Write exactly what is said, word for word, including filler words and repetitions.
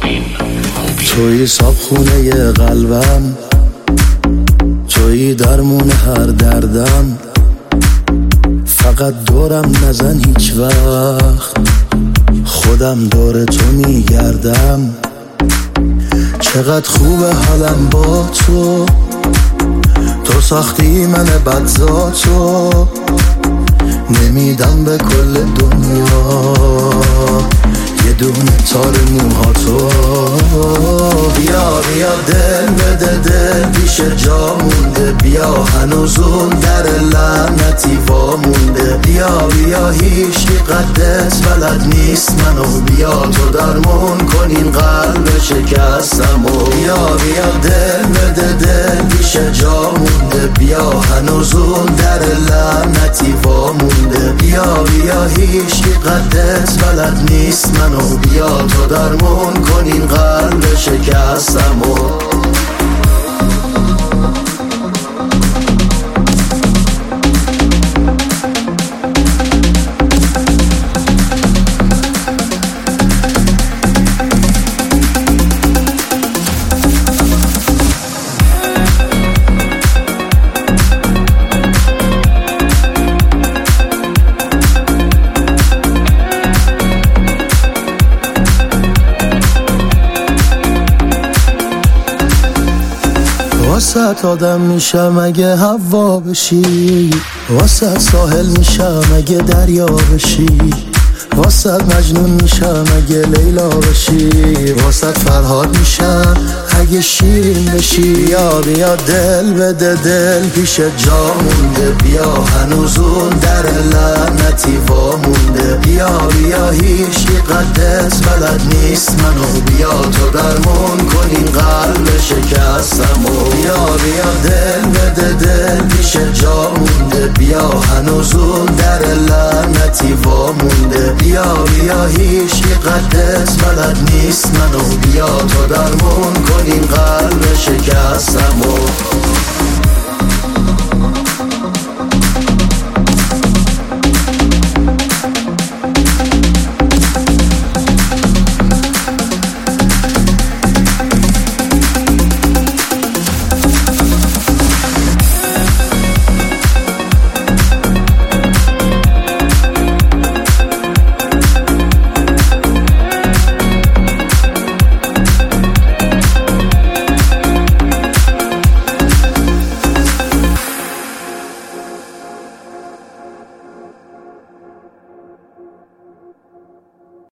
توی صابخونه قلبم، توی درمون هر دردم، فقط دورم نزن هیچ وقت، خودم دور تو میگردم. چقدر خوبه حالم با تو، تو ساختی من بدذاتو، نمیدم به کل دنیا یه دونه تار موهاتو. بیا بیا دل بده دل پیش جا مونده، بیا هنوز اون در لعنتی وا مونده. بیا بیا هیچکی قدس بلد نیست منو، بیا تو درمون کن این قلب شکستمو. بیا بیا دل بده دل پیش جا مونده، بیا هنوز اون در لعنتی وا مونده. بیا بیا هیچکی قدس بلد نیست منو، بیا تو درمون کن این قلب شکستمو. واسه آدم میشم اگه هوا بشی، واسه ساحل میشم اگه دریا بشی، واسه مجنون میشم اگه لیلا بشی، واسه فرهاد میشم اگه شیرین بشی. بیا بیا دل بده دل پیش جا مونده، بیا هنوز اون در لعنتی وا مونده. بیا بیا هیچکی قدس بلد نیست منو، بیا تو درمون کن این قلب شکستمو. بیا بیا دل بده دل پیش جا مونده، بیا هنوز اون در لعنتی وا مونده. بیا بیا هیچکی قدس بلد نیست منو، بیا تو درمون کن این قلب شکستمو.